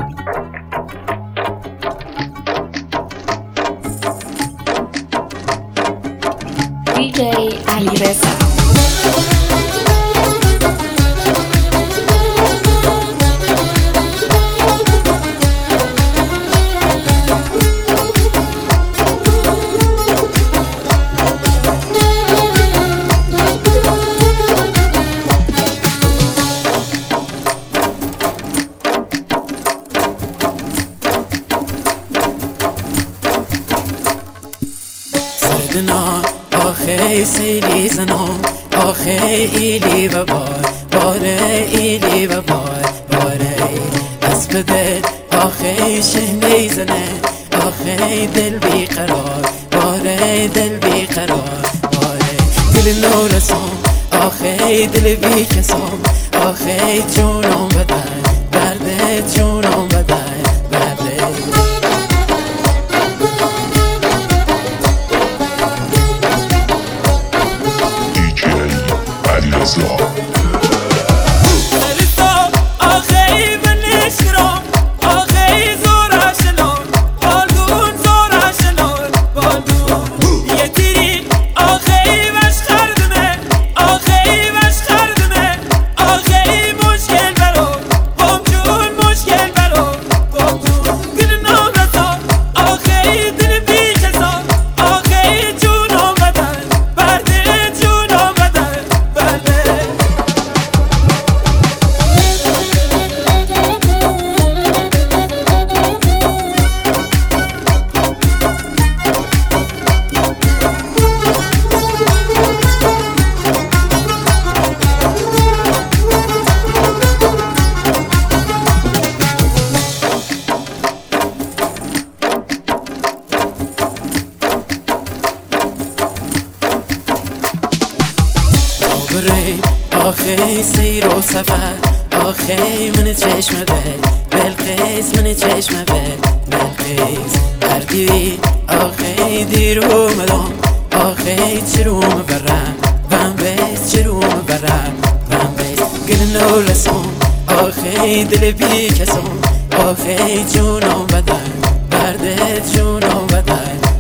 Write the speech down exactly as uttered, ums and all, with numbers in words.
دی جی علیرضا. سردنا آخه سیلی زنم آخه ایلی و بار باره ایلی و بار باره اسب دل آخه شهنی زنه آخه دل بی قرار باره دل بی قرار باره دل نورسم آخه دل بی کسم آخه جونم بدن درد جونم بدن درد آخه سیر و سفر آخه من چشم بل بلقیس من چشم بل بلقیس هردی آخه دیرو مدام آخه چروم برم بم بیس چروم برم بم بیس گل نورسم آخه دل بی کسم آخه جونم بدن برد جونم بدن